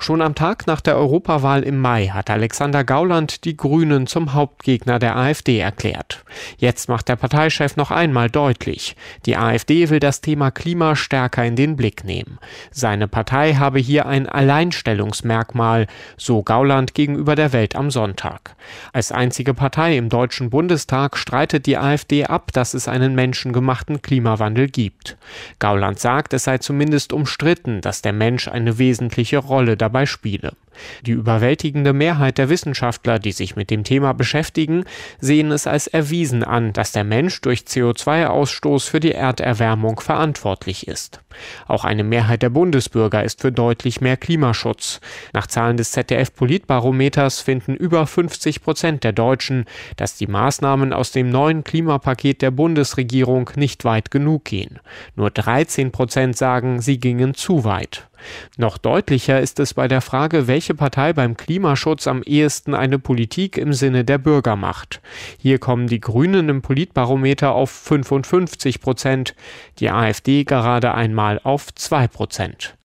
Schon am Tag nach der Europawahl im Mai hat Alexander Gauland die Grünen zum Hauptgegner der AfD erklärt. Jetzt macht der Parteichef noch einmal deutlich, die AfD will das Thema Klima stärker in den Blick nehmen. Seine Partei habe hier ein Alleinstellungsmerkmal, so Gauland gegenüber der Welt am Sonntag. Als einzige Partei im Deutschen Bundestag streitet die AfD ab, dass es einen menschengemachten Klimawandel gibt. Gauland sagt, es sei zumindest umstritten, dass der Mensch eine wesentliche Rolle dabei spiele. Die überwältigende Mehrheit der Wissenschaftler, die sich mit dem Thema beschäftigen, sehen es als erwiesen an, dass der Mensch durch CO2-Ausstoß für die Erderwärmung verantwortlich ist. Auch eine Mehrheit der Bundesbürger ist für deutlich mehr Klimaschutz. Nach Zahlen des ZDF-Politbarometers finden über 50% der Deutschen, dass die Maßnahmen aus dem neuen Klimapaket der Bundesregierung nicht weit genug gehen. Nur 13% sagen, sie gingen zu weit. Noch deutlicher ist es bei der Frage, welche Partei beim Klimaschutz am ehesten eine Politik im Sinne der Bürger macht. Hier kommen die Grünen im Politbarometer auf 55%, die AfD gerade einmal auf 2%.